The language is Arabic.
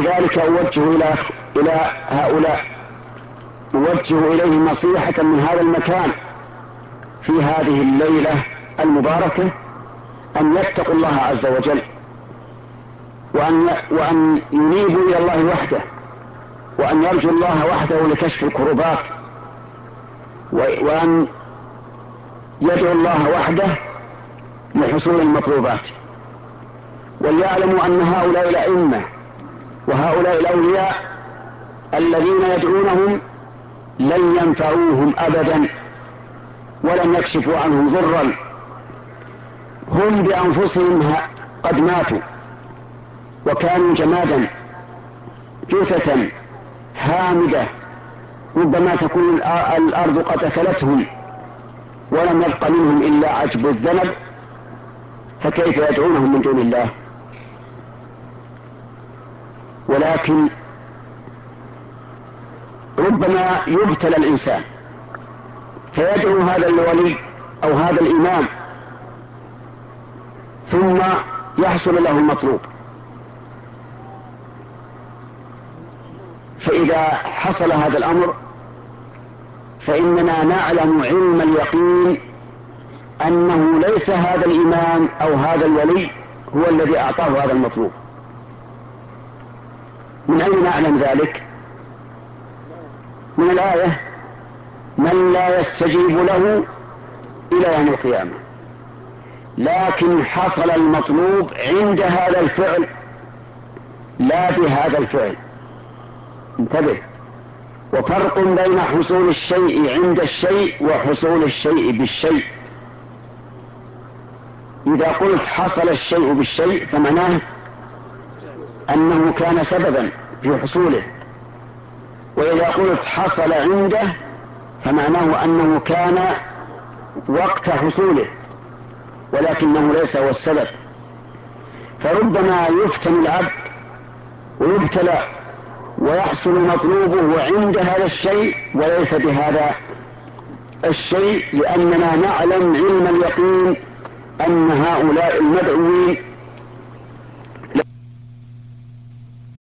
ولذلك إلى هؤلاء أوجه إليهم نصيحة من هذا المكان في هذه الليلة المباركة أن يتقوا الله عز وجل، وأن ينيبوا إلى الله وحده، وأن يرجوا الله وحده لكشف الكربات، وأن يدعوا الله وحده لحصول المطلوبات. وليعلموا أن هؤلاء الأئمة وهؤلاء الأولياء الذين يدعونهم لن ينفعوهم أبدا ولن يكشفوا عنهم ضرا، هم بأنفسهم قد ماتوا وكانوا جمادا جثثا هامدة، ربما تكون الأرض قد أكلتهم ولم يبق منهم إلا عجب الذنب، فكيف يدعونهم من دون الله؟ ولكن ربما يبتلى الإنسان فيدعو هذا الولي أو هذا الإمام ثم يحصل له المطلوب، فإذا حصل هذا الأمر فإننا نعلم علم اليقين أنه ليس هذا الإمام أو هذا الولي هو الذي أعطاه هذا المطلوب. من أين نعلم ذلك؟ من الآية: من لا يستجيب له إلى يوم القيامة. لكن حصل المطلوب عند هذا الفعل لا بهذا الفعل. انتبه، وفرق بين حصول الشيء عند الشيء وحصول الشيء بالشيء. إذا قلت حصل الشيء بالشيء فمعناه أنه كان سببا في حصوله، وإذا قلت حصل عنده فمعناه أنه كان وقت حصوله ولكنه ليس هو السبب. فربما يفتن العبد ويبتلى ويحصل مطلوبه عند هذا الشيء وليس بهذا الشيء، لأننا نعلم علم اليقين أن هؤلاء المدعوين